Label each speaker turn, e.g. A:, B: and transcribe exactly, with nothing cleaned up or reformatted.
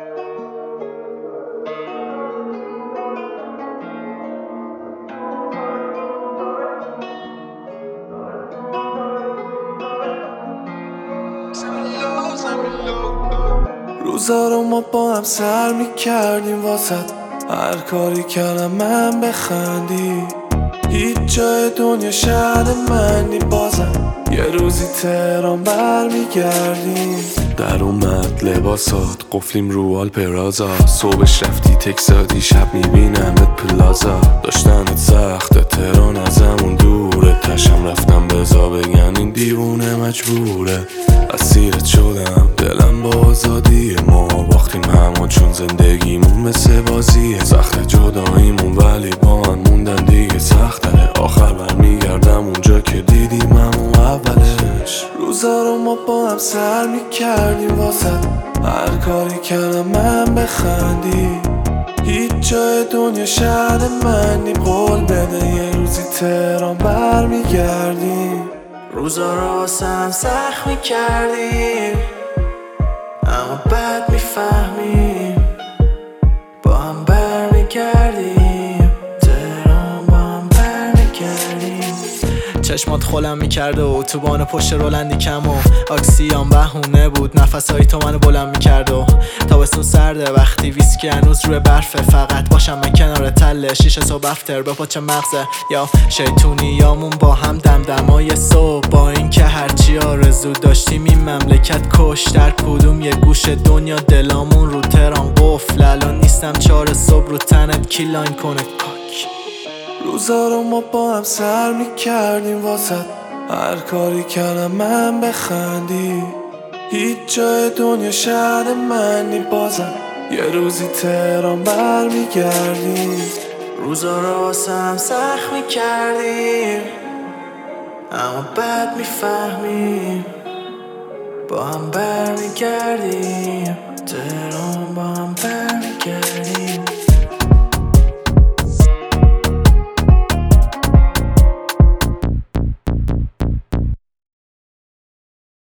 A: روزا رو ما با هم سر میکردیم واسد، هر کاری کردم من بخندی. هیچ جای دنیا شهر منی، بازم یه روزی تهران برمیگردیم. در اومد لباسات، قفلیم رو آلپرازا. صبحش رفتی تکسادی، شب میبینمت پلازا. داشتنت سخته، تهران ازمون دوره. تشم رفتم بزا بگن این دیوونه مجبوره. اسیرت شدم، دلم با آزادی ما باختیم همه، چون زندگیمون مثل بازیه. سخت جداییمون ولی با هم موندن دیگه سختره. آخر برمیگردم اونجا که دیدیم همون اولش. روزا رو ما با هم سر میکردیم واسد، هر کاری کردم من بخندی. هیچ جای دنیا شهر منی، قول بده یه روزی تهران برمیگردیم. روزا رو واسه هم سخت میکردیم، اما بعد میفهمیم با هم برمیگردیم. تهران با هم برمیگردیم.
B: چشمات خولم میکرده و اتوبان پشت رولندی کم و آکسیام بهونه بود، نفسهای تو منو بلند میکرد. و تابستون سرده وقتی ویسکی هنوز روی برفه، فقط باشم من کنار تله شیشه صبح افتر به پاچه مغزه. یا شیطونیامون با هم دمدمای صبح، با این که هرچی آرزو داشتیم این مملکت کش. در کدوم یه گوش دنیا دلامون رو تهران قفل، الان نیستم چهار صبح رو تنت کی لاین کنه پاک.
A: روزا رو ما با هم سر میکردیم واسد، هر کاری کردم من بخندی. هیچ جای دنیا شهر منی، بازم یه روزی تهران برمیگردیم. روزا رو واسه هم سخت میکردیم، اما بعد میفهمیم با هم برمیگردیم.